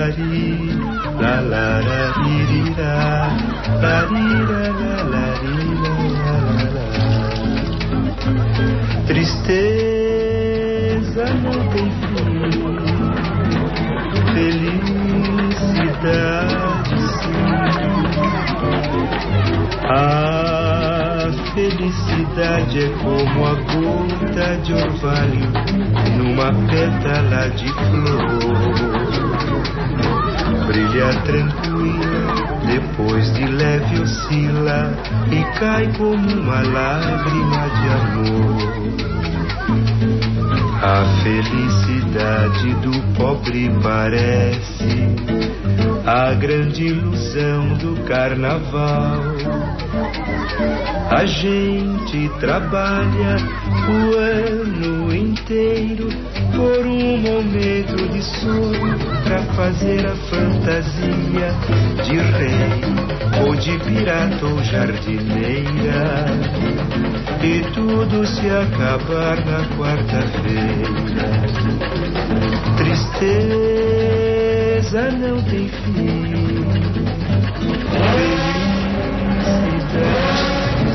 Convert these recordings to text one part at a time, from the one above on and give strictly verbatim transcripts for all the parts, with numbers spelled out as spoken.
ri, la la la ri ra, la ri ra la la ri la la la. Tristeza não tem fim, felicidade sim. A felicidade é como a gota de orvalho numa pétala de flor. Brilha tranquila, depois de leve oscila e cai como uma lágrima de amor. A felicidade do pobre parece a grande ilusão do carnaval. A gente trabalha o ano inteiro por um momento de sonho pra fazer a fantasia de rei ou de pirata ou jardineira, e tudo se acabar na quarta-feira. Tristeza não tem fim, felicidade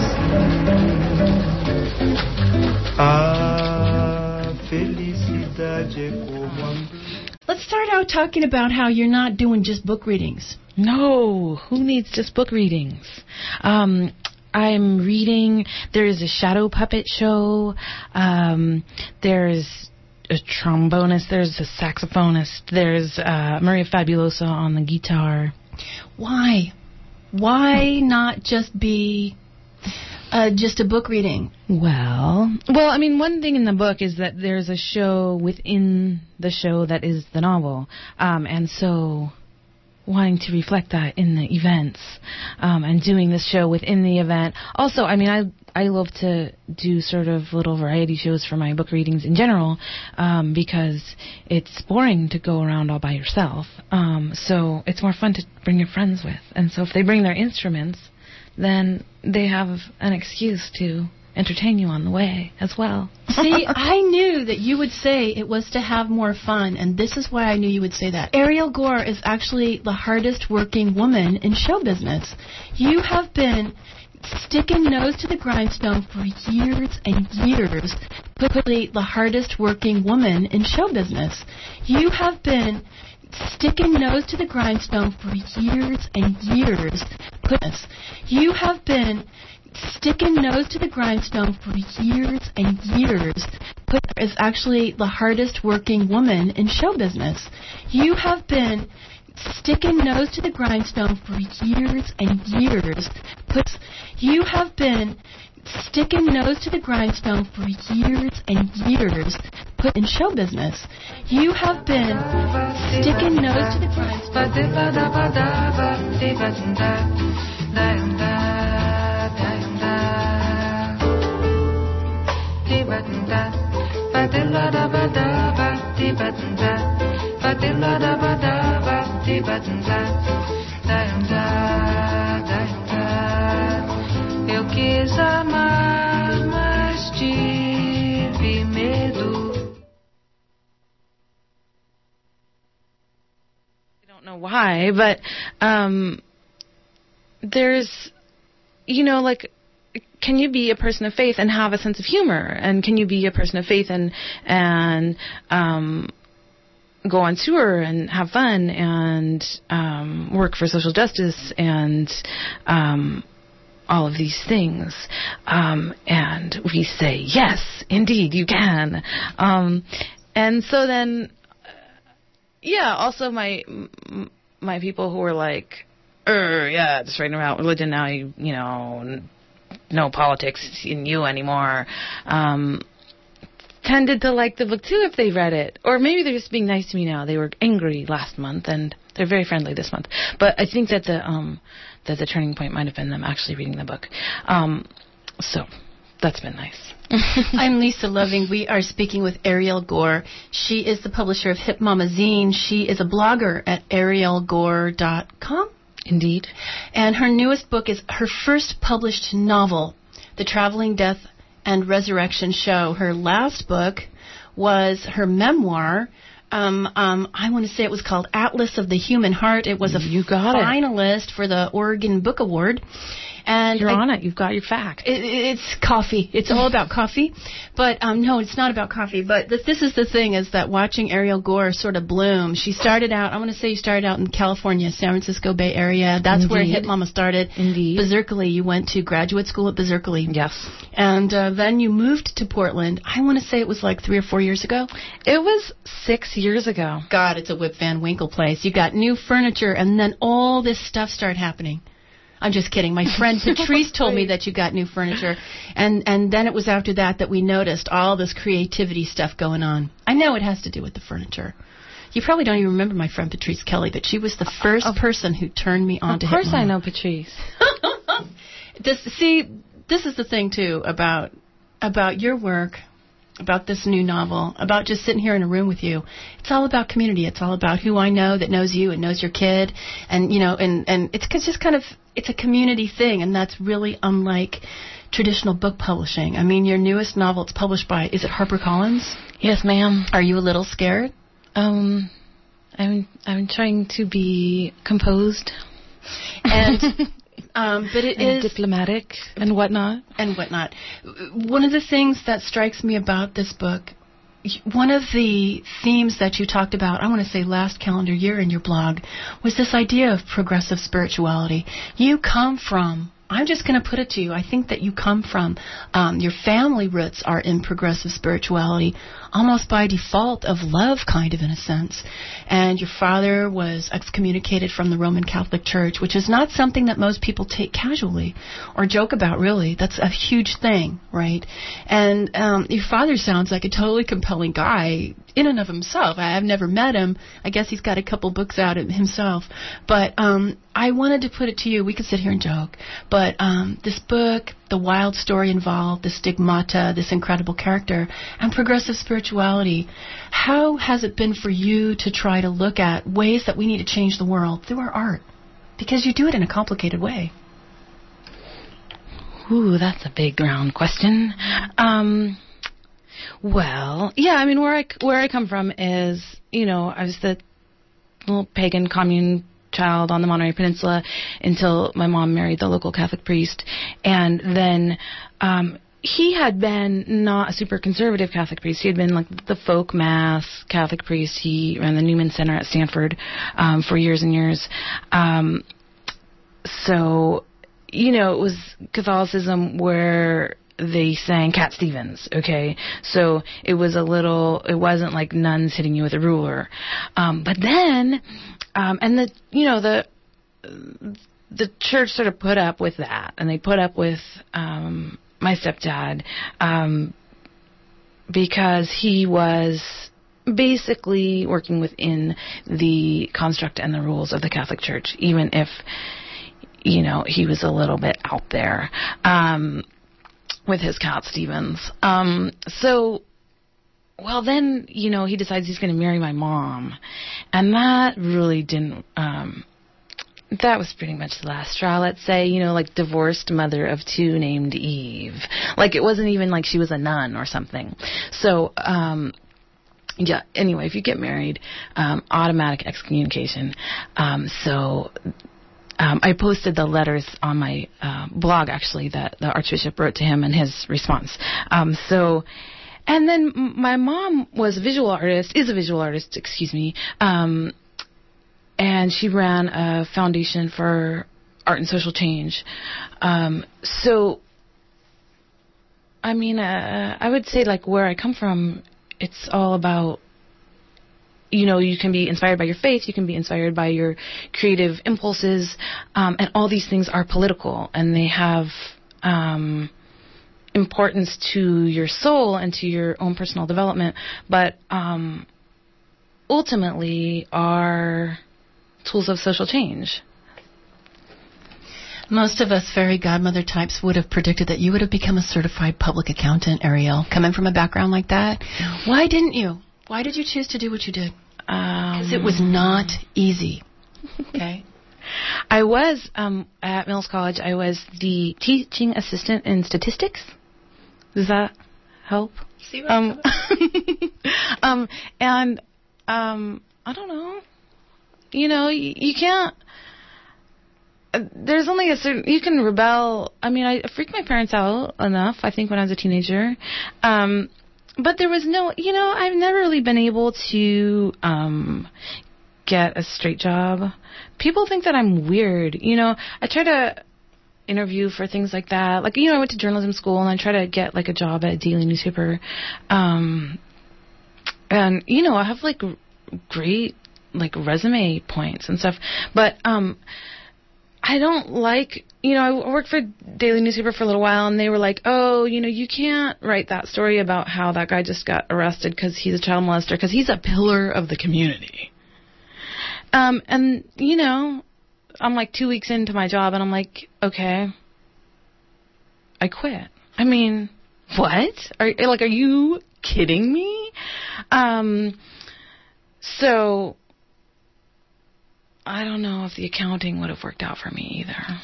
a felicidade é como a... Let's start out talking about how you're not doing just book readings. No, who needs just book readings? Um, I'm reading, there's a shadow puppet show, um, there's a trombonist, there's a saxophonist, there's uh, Maria Fabulosa on the guitar. Why? Why not just be uh, just a book reading? Well, well, I mean, one thing in the book is that there's a show within the show that is the novel, um, and so wanting to reflect that in the events, um, and doing this show within the event. Also, I mean, I I love to do sort of little variety shows for my book readings in general, um, because it's boring to go around all by yourself. Um, so it's more fun to bring your friends with. And so if they bring their instruments, then they have an excuse to entertain you on the way as well. See, I knew that you would say it was to have more fun, and this is why I knew you would say that. Ariel Gore is actually the hardest working woman in show business. You have been sticking nose to the grindstone for years and years, literally the hardest working woman in show business. You have been sticking nose to the grindstone for years and years. Goodness, you have been sticking nose to the grindstone for years and years. Is actually the hardest working woman in show business. You have been sticking nose to the grindstone for years and years. You have been sticking nose to the grindstone for years and years in show business. You have been sticking nose to the grindstone. Eu quis amar, mas tive medo. I don't know why, but um, there's, you know, like, can you be a person of faith and have a sense of humor? And can you be a person of faith and and um, go on tour and have fun and um, work for social justice and um, all of these things? Um, and we say, yes, indeed, you can. Um, and so then, yeah, also my my people who are like, er, yeah, just writing about religion now, you, you know, no politics in you anymore, um, tended to like the book too if they read it. Or maybe they're just being nice to me now. They were angry last month and they're very friendly this month. But I think that the um, that the turning point might have been them actually reading the book. Um, so that's been nice. I'm Lisa Loving. We are speaking with Ariel Gore. She is the publisher of Hip Mama Zine. She is a blogger at ariel gore dot com. Indeed. And her newest book is her first published novel, The Traveling Death and Resurrection Show. Her last book was her memoir, Um, um, I want to say it was called Atlas of the Human Heart. It was a You got it. finalist for the Oregon Book Award. And You're I- on it. You've got your fact. It, it's coffee. It's all about coffee. But um, no, it's not about coffee. But this, this is the thing, is that watching Ariel Gore sort of bloom. She started out, I want to say you started out in California, San Francisco Bay Area. That's where Indeed. Hit Mama started. Indeed. Berkeley. You went to graduate school at Berkeley. Yes. And uh, then you moved to Portland. I want to say it was like three or four years ago. It was six years ago. God, it's a Whip Van Winkle place. You got new furniture, and then all this stuff started happening. I'm just kidding. My friend Patrice told me that you got new furniture, and and then it was after that that we noticed all this creativity stuff going on. I know it has to do with the furniture. You probably don't even remember my friend Patrice Kelly, but she was the first Of- person who turned me on Of to course Hit Mama. I know Patrice. This, see, this is the thing too about about your work, about this new novel, about just sitting here in a room with you. It's all about community. It's all about who I know that knows you and knows your kid, and you know, and and it's it's just kind of it's a community thing, and that's really unlike traditional book publishing. I mean, your newest novel, it's published by, is it HarperCollins? Yes, ma'am. Are you a little scared? Um, I'm I'm trying to be composed And um, but it and is diplomatic and whatnot. and whatnot. One of the things that strikes me about this book, one of the themes that you talked about, I want to say last calendar year in your blog, was this idea of progressive spirituality. You come from, I'm just going to put it to you, I think that you come from, um, your family roots are in progressive spirituality, almost by default of love, kind of, in a sense. And your father was excommunicated from the Roman Catholic Church, which is not something that most people take casually or joke about, really. That's a huge thing, right? And um, your father sounds like a totally compelling guy in and of himself. I, I've never met him. I guess he's got a couple books out himself. But um, I wanted to put it to you. We could sit here and joke. But um, this book, the wild story involved, the stigmata, this incredible character, and progressive spirituality, how has it been for you to try to look at ways that we need to change the world through our art? Because you do it in a complicated way. Ooh, that's a big round question. Um, well, yeah, I mean, where I where I come from is, you know, I was the little pagan commune child on the Monterey Peninsula until my mom married the local Catholic priest, and then um, he had been not a super conservative Catholic priest. He had been like the folk mass Catholic priest. He ran the Newman Center at Stanford um, for years and years. Um, so, you know, it was Catholicism where they sang Cat Stevens, okay? So it was a little, it wasn't like nuns hitting you with a ruler. Um, but then, um, and the, you know, the, the church sort of put up with that, and they put up with, um, my stepdad, um, because he was basically working within the construct and the rules of the Catholic Church, even if, you know, he was a little bit out there. Um, with his Cat Stevens. Um, so, well, then, you know, he decides he's going to marry my mom. And that really didn't, um, that was pretty much the last straw, let's say, you know, like divorced mother of two named Eve. Like, it wasn't even like she was a nun or something. So, um, yeah, anyway, if you get married, um, automatic excommunication. Um, so... Um, I posted the letters on my uh, blog, actually, that the Archbishop wrote to him and his response. Um, so, and then m- my mom was a visual artist, is a visual artist, excuse me, um, and she ran a foundation for art and social change. Um, so, I mean, uh, I would say, like, where I come from, it's all about, you know, you can be inspired by your faith, you can be inspired by your creative impulses, um, and all these things are political, and they have um, importance to your soul and to your own personal development, but um, ultimately are tools of social change. Most of us fairy godmother types would have predicted that you would have become a certified public accountant, Ariel, coming from a background like that. Why didn't you? Why did you choose to do what you did? Because Um, it was not easy. Okay. I was, um, at Mills College, I was the teaching assistant in statistics. Does that help? See what Um, um, and um, I don't know. You know, you, you can't. Uh, there's only a certain. You can rebel. I mean, I freaked my parents out enough, I think, when I was a teenager. Um, but there was no. You know, I've never really been able to um, get a straight job. People think that I'm weird. You know, I try to interview for things like that. Like, you know, I went to journalism school and I try to get like a job at a daily newspaper. Um, and, you know, I have like great like resume points and stuff. But um, I don't like, you know, I worked for daily newspaper for a little while and they were like, oh, you know, you can't write that story about how that guy just got arrested because he's a child molester because he's a pillar of the community. Um, and, you know, I'm like two weeks into my job and I'm like, okay, I quit. I mean, what? Are like, are you kidding me? Um, so I don't know if the accounting would have worked out for me either.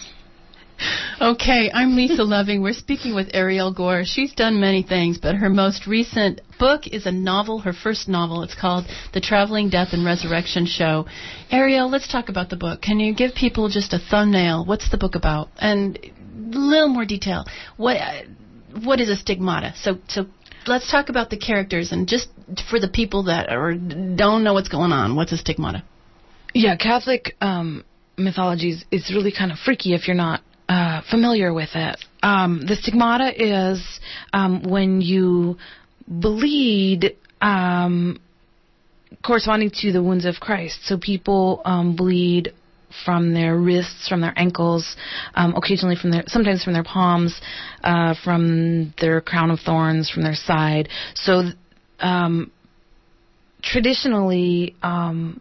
Okay, I'm Lisa Loving. We're speaking with Ariel Gore. She's done many things, but her most recent book is a novel, her first novel. It's called The Traveling Death and Resurrection Show. Ariel, let's talk about the book. Can you give people just a thumbnail? What's the book about? And a little more detail. What what is a stigmata? So so let's talk about the characters, and just for the people that are, don't know what's going on, what's a stigmata? Yeah, Catholic um, mythology is, is really kind of freaky if you're not Uh, familiar with it. Um, the stigmata is um, when you bleed um, corresponding to the wounds of Christ. So people um, bleed from their wrists, from their ankles, um, occasionally from their, sometimes from their palms, uh, from their crown of thorns, from their side. So um, traditionally, um,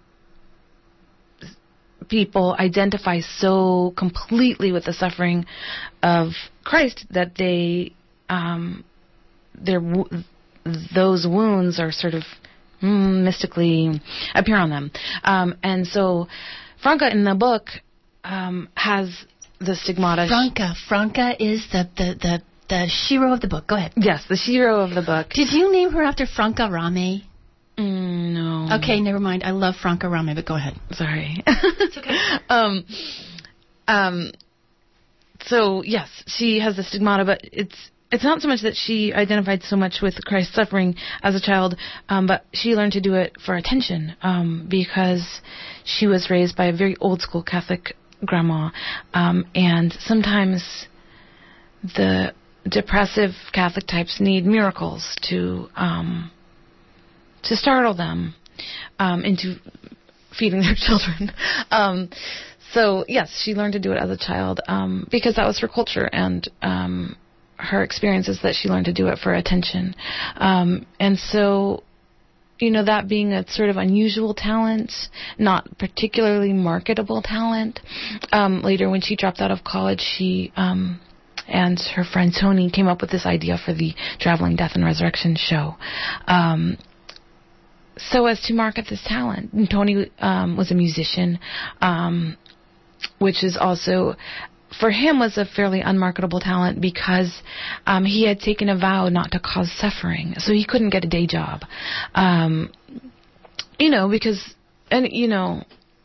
people identify so completely with the suffering of Christ that they, um, their those wounds are sort of mm, mystically appear on them, um, and so Franca in the book um, has the stigmata. Franca, Franca is the the the the shiro of the book. Go ahead. Yes, the shiro of the book. Did you name her after Franca Rame? Mm, no. Okay, never mind. I love Franca Rame, but go ahead. Sorry. It's okay. um, um, so, yes, she has the stigmata, but it's it's not so much that she identified so much with Christ's suffering as a child, um, but she learned to do it for attention um, because she was raised by a very old-school Catholic grandma, um, and sometimes the depressive Catholic types need miracles to... Um, to startle them um, into feeding their children. Um, so, yes, she learned to do it as a child um, because that was her culture, and um, her experience is that she learned to do it for attention. Um, and so, you know, that being a sort of unusual talent, not particularly marketable talent, um, later when she dropped out of college, she... Um, and her friend Tony came up with this idea for the Traveling Death and Resurrection Show. Um, so as to market this talent. And Tony um, was a musician, um, which is also, for him, was a fairly unmarketable talent because um, he had taken a vow not to cause suffering. So he couldn't get a day job. Um, you know, because, and you know...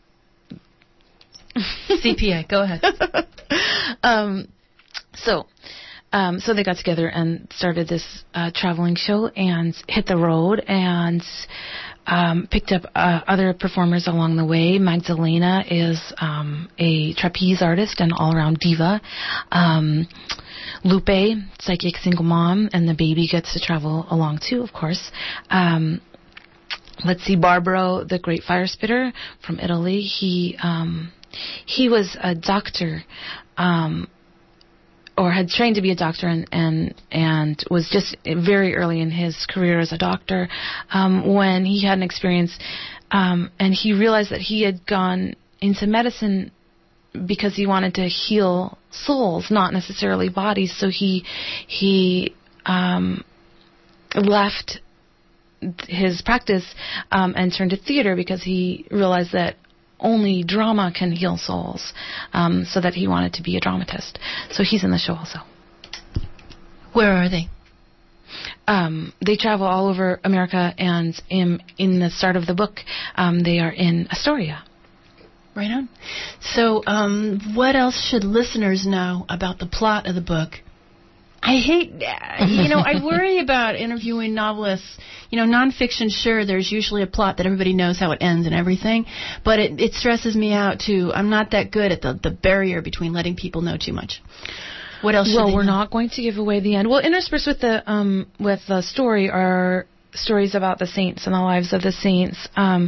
C P A, go ahead. um, so... Um, so they got together and started this uh, traveling show and hit the road and um, picked up uh, other performers along the way. Magdalena is um, a trapeze artist and all-around diva. Um, Lupe, psychic single mom, and the baby gets to travel along too, of course. Um, let's see, Barbaro, the great fire spitter from Italy. He um, he was a doctor. Um, or had trained to be a doctor and, and and was just very early in his career as a doctor um, when he had an experience um, and he realized that he had gone into medicine because he wanted to heal souls, not necessarily bodies. So he he um, left his practice um, and turned to theater because he realized that only drama can heal souls, um, so that he wanted to be a dramatist. So he's in the show also. Where are they? um, they travel all over America, and in, in the start of the book, um, they are in Astoria. Right on. So, um, what else should listeners know about the plot of the book? I hate, you know, I worry about interviewing novelists. You know, nonfiction, sure, there's usually a plot that everybody knows how it ends and everything, but it, it stresses me out, too. I'm not that good at the, the barrier between letting people know too much. What else should Well, they we're know? not going to give away the end. Well, interspersed with the um, with the story are stories about the saints and the lives of the saints. Um,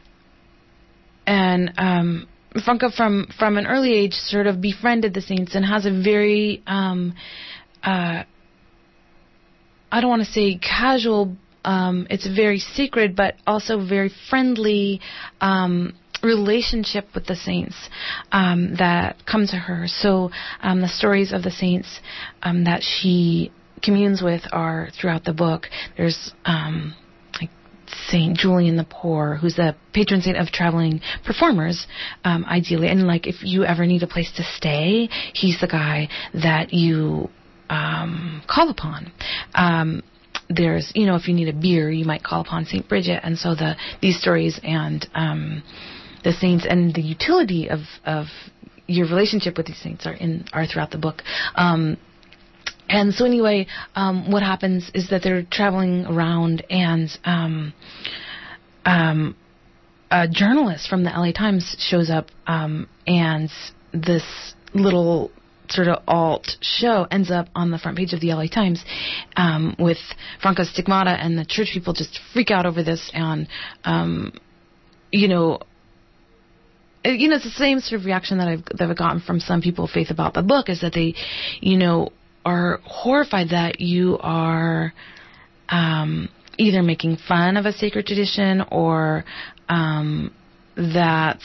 and um, Franca, from, from an early age, sort of befriended the saints and has a very... Um, Uh, I don't want to say casual, um, it's very sacred, but also very friendly um, relationship with the saints um, that come to her. So um, the stories of the saints um, that she communes with are throughout the book. There's um, like Saint Julian the Poor, who's the patron saint of traveling performers, um, ideally. And like if you ever need a place to stay, he's the guy that you... Um, call upon. Um, there's, you know, if you need a beer, you might call upon Saint Bridget, and so the these stories and um, the saints and the utility of, of your relationship with these saints are in are throughout the book. Um, and so anyway, um, what happens is that they're traveling around, and um, um, a journalist from the L A Times shows up, um, and this little sort of alt show ends up on the front page of the L A Times um, with Franca's stigmata, and the church people just freak out over this, and um, you know, it, you know, it's the same sort of reaction that I've that I've gotten from some people of faith about the book, is that they, you know, are horrified that you are um, either making fun of a sacred tradition or um, that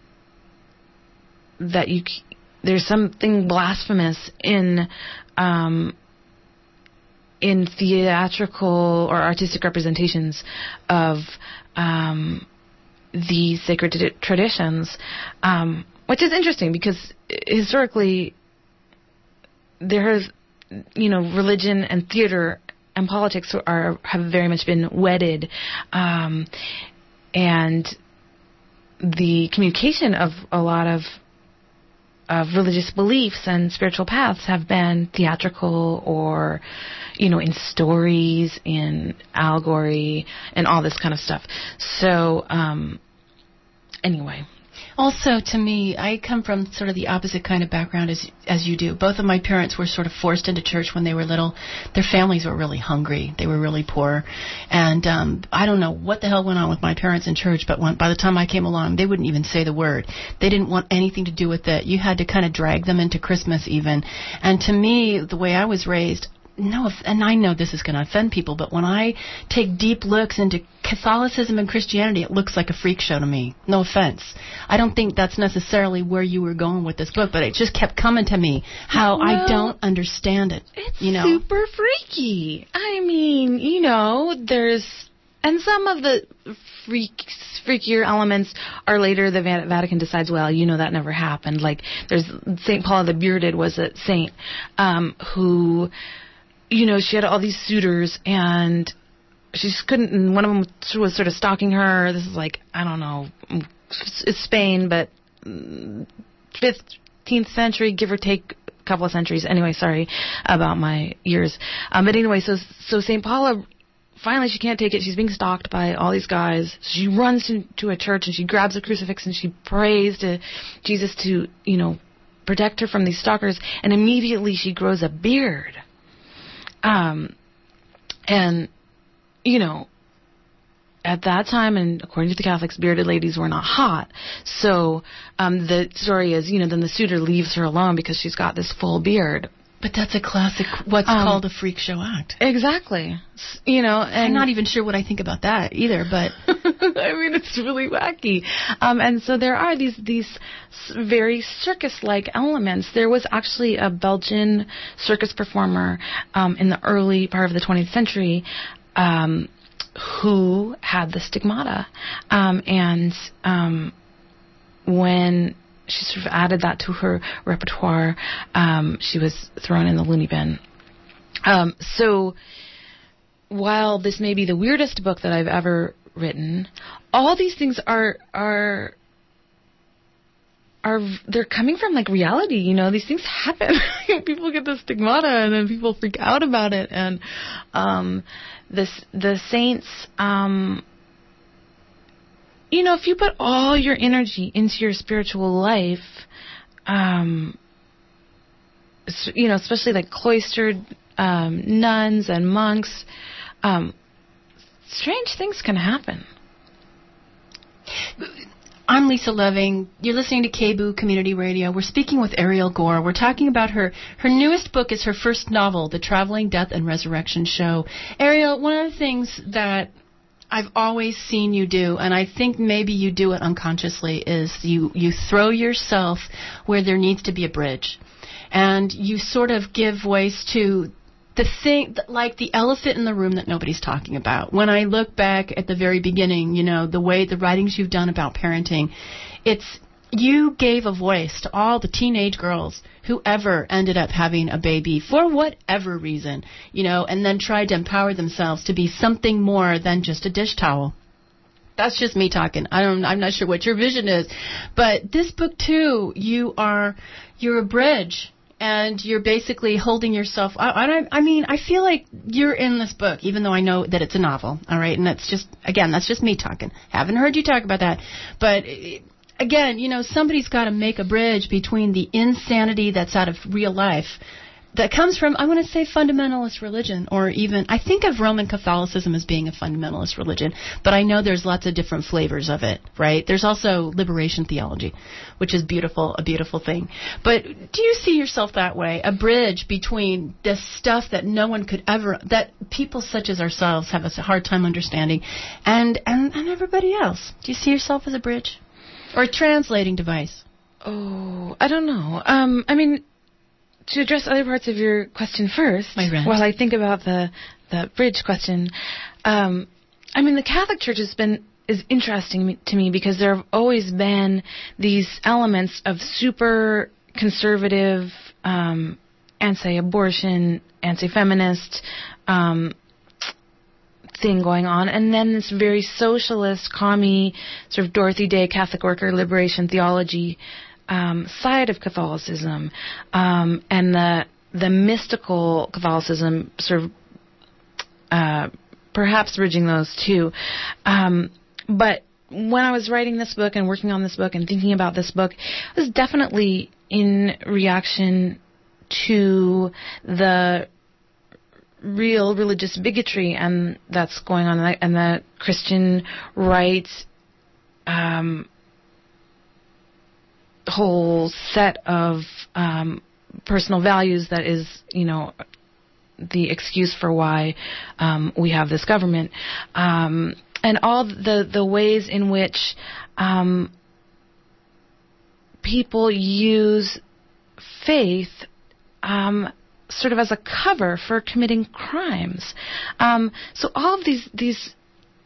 that you. There's something blasphemous in um, in theatrical or artistic representations of um, these sacred t- traditions, um, which is interesting because historically there has, you know, religion and theater and politics are have very much been wedded, um, and the communication of a lot of of religious beliefs and spiritual paths have been theatrical or, you know, in stories, in allegory, and all this kind of stuff. So, um, anyway. Also, to me, I come from sort of the opposite kind of background as as you do. Both of my parents were sort of forced into church when they were little. Their families were really hungry. They were really poor. And um, I don't know what the hell went on with my parents in church, but when, by the time I came along, they wouldn't even say the word. They didn't want anything to do with it. You had to kind of drag them into Christmas even. And to me, the way I was raised, no, and I know this is going to offend people, but when I take deep looks into Catholicism and Christianity, it looks like a freak show to me. No offense. I don't think that's necessarily where you were going with this book, but it just kept coming to me how well, I don't understand it. It's you know? super freaky. I mean, you know, there's... And some of the freaks, freakier elements are later. The Vatican decides, well, you know, that never happened. Like, there's Saint Paula the Bearded was a saint um, who... You know, she had all these suitors, and she just couldn't, and one of them was sort of stalking her. This is like, I don't know, it's Spain, but fifteenth century, give or take a couple of centuries. Anyway, sorry about my years. Um, but anyway, so so Saint Paula, finally she can't take it. She's being stalked by all these guys. She runs to, to a church, and she grabs a crucifix, and she prays to Jesus to, you know, protect her from these stalkers, and immediately she grows a beard. Um, and, you know, at that time, and according to the Catholics, bearded ladies were not hot. So, um, the story is, you know, then the suitor leaves her alone because she's got this full beard. But that's a classic, what's um, called a freak show act. Exactly. You know, and I'm not even sure what I think about that either, but I mean, it's really wacky. Um, and so there are these these very circus-like elements. There was actually a Belgian circus performer um, in the early part of the twentieth century um, who had the stigmata, um, and um, when she sort of added that to her repertoire, Um, she was thrown in the loony bin. Um, so, while this may be the weirdest book that I've ever written, all these things are are are they're coming from like reality. You know, these things happen. People get the stigmata, and then people freak out about it. And um, this the saints. Um, you know, if you put all your energy into your spiritual life, um, you know, especially like cloistered um, nuns and monks, um, strange things can happen. I'm Lisa Loving. You're listening to K B O O Community Radio. We're speaking with Ariel Gore. We're talking about her. Her newest book is her first novel, The Traveling Death and Resurrection Show. Ariel, one of the things that I've always seen you do, and I think maybe you do it unconsciously, is you, you throw yourself where there needs to be a bridge. And you sort of give voice to the thing, like the elephant in the room that nobody's talking about. When I look back at the very beginning, you know, the way the writings you've done about parenting, it's you gave a voice to all the teenage girls who ever ended up having a baby for whatever reason, you know, and then tried to empower themselves to be something more than just a dish towel. That's just me talking. I don't, I'm not sure what your vision is. But this book, too, you are, you're a bridge. And you're basically holding yourself. I, I, I mean, I feel like you're in this book, even though I know that it's a novel. All right, and that's just, again, that's just me talking. Haven't heard you talk about that, but again, you know, somebody's got to make a bridge between the insanity that's out of real life, that comes from, I want to say, fundamentalist religion, or even, I think of Roman Catholicism as being a fundamentalist religion, but I know there's lots of different flavors of it, right? There's also liberation theology, which is beautiful, a beautiful thing. But do you see yourself that way, a bridge between this stuff that no one could ever, that people such as ourselves have a hard time understanding, and, and, and everybody else? Do you see yourself as a bridge? Or a translating device? Oh, I don't know. Um, I mean, to address other parts of your question first, while I think about the the bridge question, um, I mean, the Catholic Church has been is interesting to me because there have always been these elements of super conservative, um, anti-abortion, anti-feminist um, thing going on, and then this very socialist, commie, sort of Dorothy Day Catholic worker liberation theology Um, side of Catholicism, um, and the the mystical Catholicism, sort of uh, perhaps bridging those two. Um, but when I was writing this book and working on this book and thinking about this book, it was definitely in reaction to the real religious bigotry and that's going on, and the Christian right Um, whole set of um, personal values that is, you know, the excuse for why um, we have this government, um, and all the the ways in which um, people use faith um, sort of as a cover for committing crimes. Um, so all of these these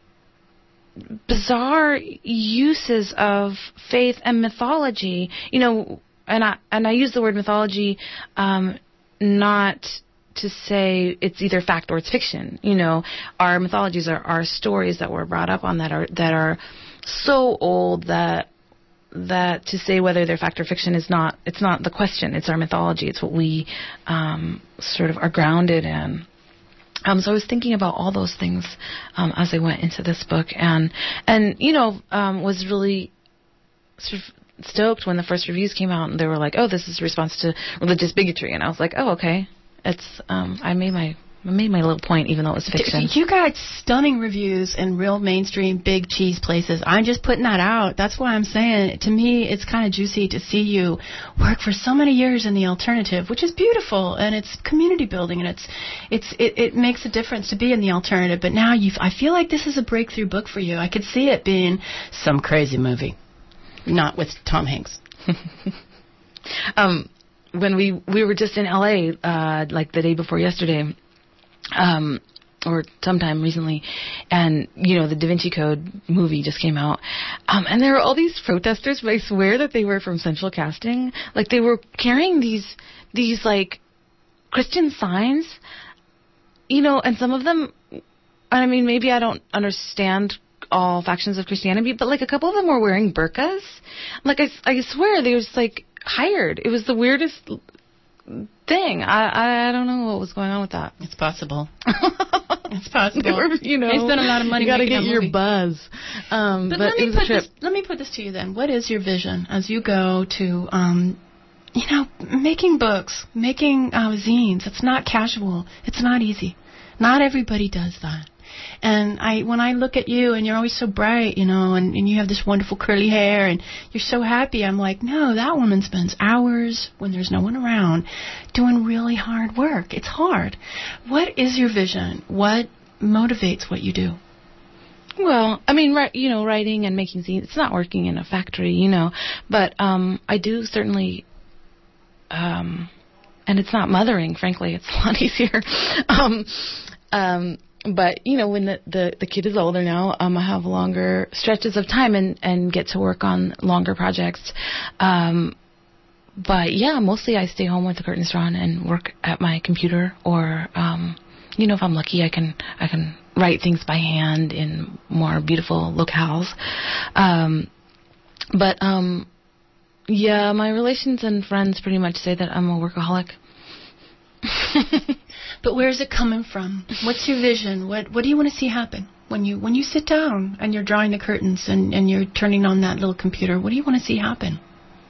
bizarre uses of faith and mythology, you know, and I and I use the word mythology um, not to say it's either fact or it's fiction. You know, our mythologies are, are stories that were brought up on that are that are so old that that to say whether they're fact or fiction is not it's not the question. It's our mythology. It's what we um, sort of are grounded in. Um, so I was thinking about all those things um, as I went into this book, and and you know um, was really sort of stoked when the first reviews came out, and they were like, "Oh, this is a response to religious bigotry," and I was like, "Oh, okay." It's um, I made my I made my little point, even though it was fiction. You got stunning reviews in real mainstream big cheese places. I'm just putting that out. That's why I'm saying, to me, it's kind of juicy to see you work for so many years in the alternative, which is beautiful, and it's community building, and it's it's it, it makes a difference to be in the alternative. But now you, I feel like this is a breakthrough book for you. I could see it being some crazy movie, not with Tom Hanks. um, when we we were just in L A, uh, like the day before yesterday. Um, or sometime recently, and, you know, the Da Vinci Code movie just came out, um, and there were all these protesters, but I swear that they were from Central Casting. Like, they were carrying these, these, like, Christian signs, you know, and some of them I mean, maybe I don't understand all factions of Christianity, but like a couple of them were wearing burqas. Like I, I swear they were just like hired. It was the weirdest thing. I, I don't know what was going on with that. It's possible. It's possible. Were, you know, they spent a lot of money. You got to making get that your movie. buzz. Um, but, but let me it was put a trip. this. Let me put this to you then. What is your vision as you go to, um, you know, making books, making uh, zines? It's not casual. It's not easy. Not everybody does that. And I, when I look at you, and you're always so bright, you know, and, and you have this wonderful curly hair, and you're so happy, I'm like, no, that woman spends hours when there's no one around doing really hard work. It's hard. What is your vision? What motivates what you do? Well, I mean, ri- you know, writing and making zines, it's not working in a factory, you know, but um, I do certainly, um, and it's not mothering, frankly, it's a lot easier. um, um, But, you know, when the, the, the kid is older now, um, I have longer stretches of time and, and get to work on longer projects. Um, but, yeah, mostly I stay home with the curtains drawn and work at my computer. Or, um, you know, if I'm lucky, I can I can write things by hand in more beautiful locales. Um, but, um, yeah, my relations and friends pretty much say that I'm a workaholic. But where is it coming from? What's your vision? What What do you want to see happen when you when you sit down and you're drawing the curtains and, and you're turning on that little computer? What do you want to see happen?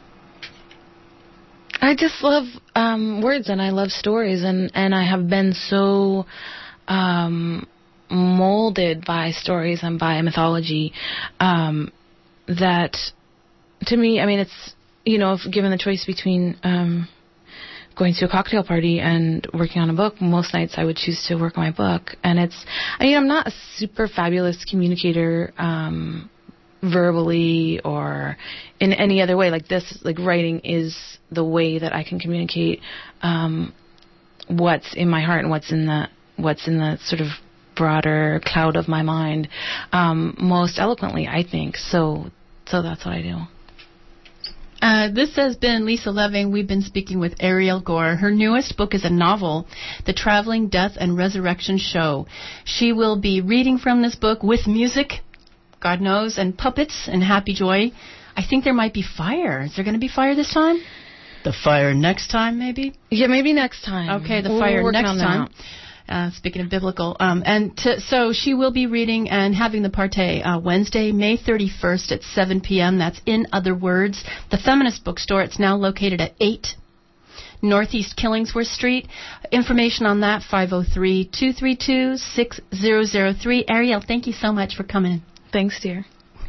I just love um, words, and I love stories, and, and I have been so um, molded by stories and by mythology um, that, to me, I mean, it's, you know, if given the choice between Um, going to a cocktail party and working on a book, most nights I would choose to work on my book. And it's, I mean, I'm not a super fabulous communicator um, verbally or in any other way. Like this, like writing is the way that I can communicate um, what's in my heart and what's in the what's in the sort of broader cloud of my mind um, most eloquently, I think. So, so that's what I do. Uh, this has been Lisa Loving. We've been speaking with Ariel Gore. Her newest book is a novel, The Traveling Death and Resurrection Show. She will be reading from this book with music, God knows, and puppets and happy joy. I think there might be fire. Is there going to be fire this time? The fire next time, maybe? Yeah, maybe next time. Okay, the We're fire next on time. that. Uh, speaking of biblical. Um, and to, so she will be reading and having the partay uh, Wednesday, May thirty-first at seven p.m. That's In Other Words, the Feminist Bookstore. It's now located at eight Northeast Killingsworth Street. Information on that, five oh three, two three two, six oh oh three. Ariel, thank you so much for coming. Thanks, dear.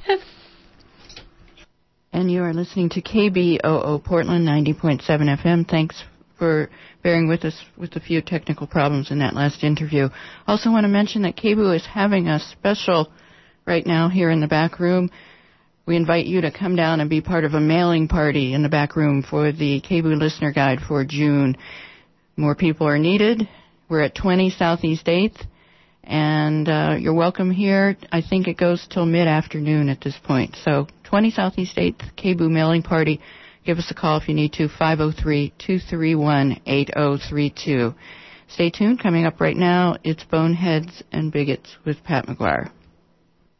And you are listening to K B O O Portland ninety point seven F M. Thanks for bearing with us with a few technical problems in that last interview. Also want to mention that K B O O is having a special right now here in the back room. We invite you to come down and be part of a mailing party in the back room for the K B O O Listener Guide for June. More people are needed. We're at twenty Southeast eighth, and uh, you're welcome here. I think it goes till mid-afternoon at this point. So twenty Southeast eighth, K B O O mailing party. Give us a call if you need to, five oh three, two three one, eight oh three two. Stay tuned. Coming up right now, it's Boneheads and Bigots with Pat McGuire.